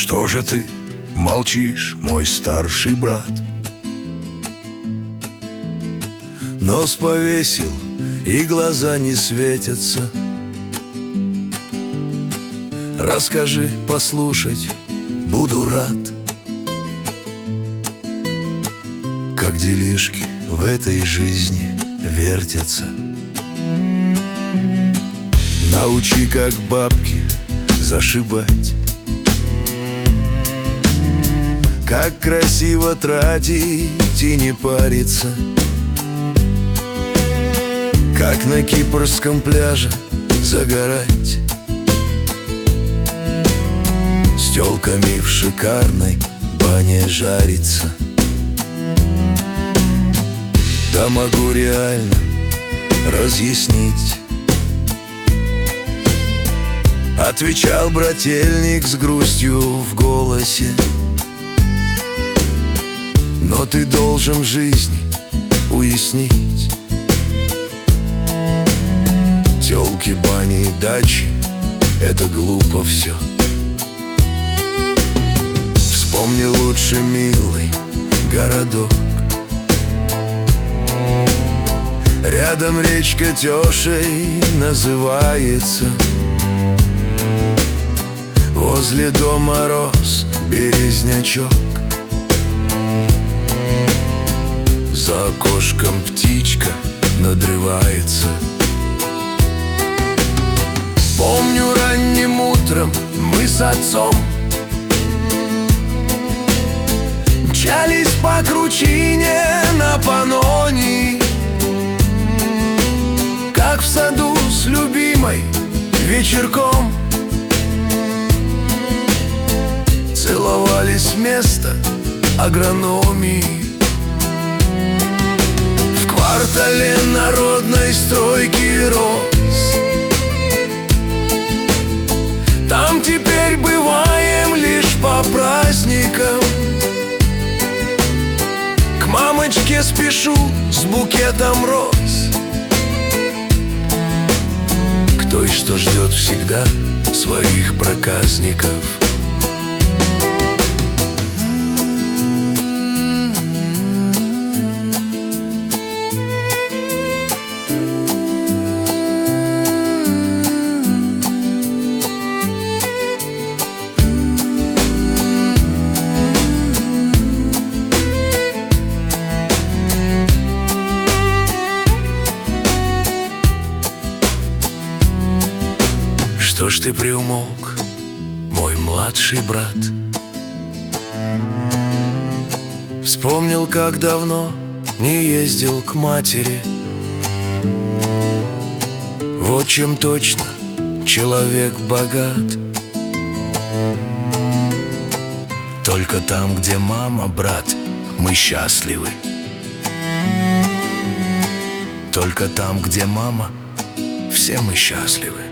Что же ты молчишь, мой старший брат? Нос повесил, и глаза не светятся. Расскажи, послушать буду рад. Как делишки в этой жизни вертятся. Научи, как бабки зашибать, как красиво тратить и не париться, как на кипрском пляже загорать с тёлками в шикарной бане жариться. Да могу реально разъяснить, отвечал брательник с грустью в голосе. Но ты должен в жизни уяснить: тёлки, бани и дачи — это глупо все. Вспомни лучше, милый, городок. Рядом речка Тёшей называется. Возле дома рос березнячок. За окошком птичка надрывается. Помню, ранним утром мы с отцом мчались по кручине на Панонии, как в саду с любимой вечерком целовались вместо агрономии. В квартале народной стройки рос. Там теперь бываем лишь по праздникам. К мамочке спешу с букетом роз, к той, что ждет всегда своих проказников. Что ж ты приумолк, мой младший брат? Вспомнил, как давно не ездил к матери. Вот чем точно человек богат. Только там, где мама, брат, мы счастливы. Только там, где мама, все мы счастливы.